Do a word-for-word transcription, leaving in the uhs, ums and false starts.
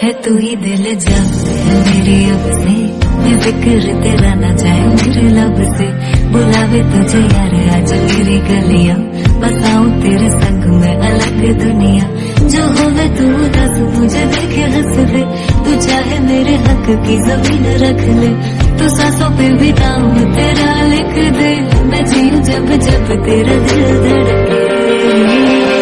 है तू ही दिल जाते है मेरी अब से, मैं जिक्र तेरा ना जाए मेरे लब से। बुलावे तुझे यार आज मेरी गलियां, बताऊं तेरे संग में अलग दुनिया। जो होवे तू दस मुझे देखे हंस ले, तू चाहे मेरे हक की जमीन रख ले। तू सांसों पे भी नाम तेरा लिख दे, मैं जीऊं जब जब तेरा दिल धड़के।